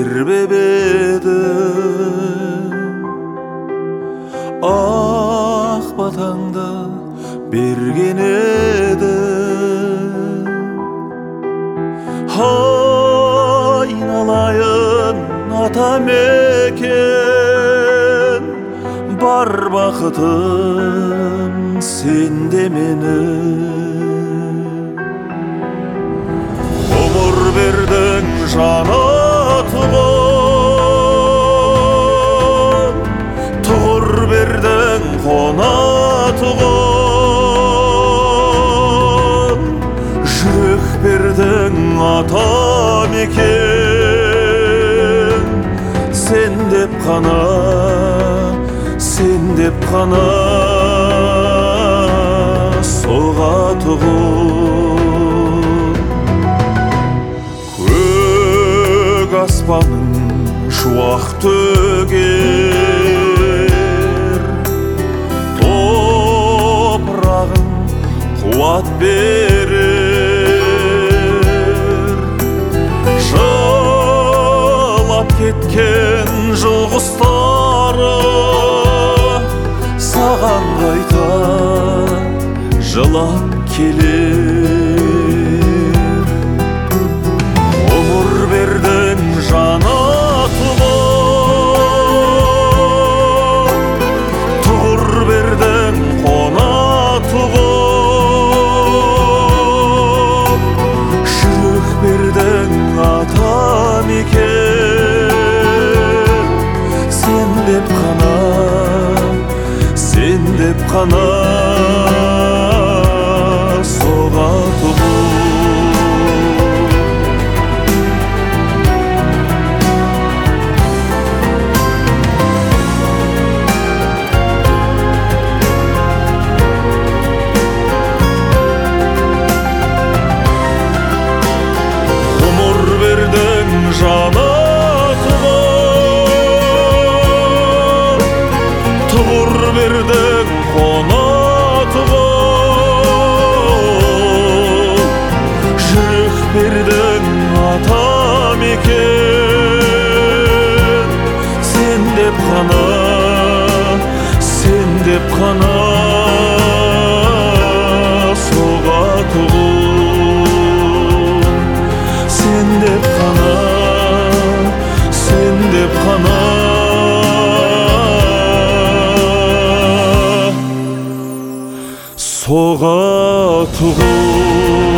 тербеп едім, ақ батаңды берген едім. Айналайын атамекен, бар бақытым сенде менің. Ғұмыр бердің жанатығым, тұғыр бердің қонатығым, жүрек бердің атамекен. Сен деп қана соғатығым. Көк аспаның шуақ төгер, топырағың қуат берер. Жылап кеткен жыл құстары саған қайта жылап келер. Ғұмыр бердің жанатығым, тұғыр бердің қонатығым, жүрек бердің атамекен. Сен деп қана соғатығым. Ғұмыр бердің жанатығым, тұғыр бердің қонатығым, жүрек бердің атамекен. Сен деп қана соғатығым. Сен деп қана соғатығым.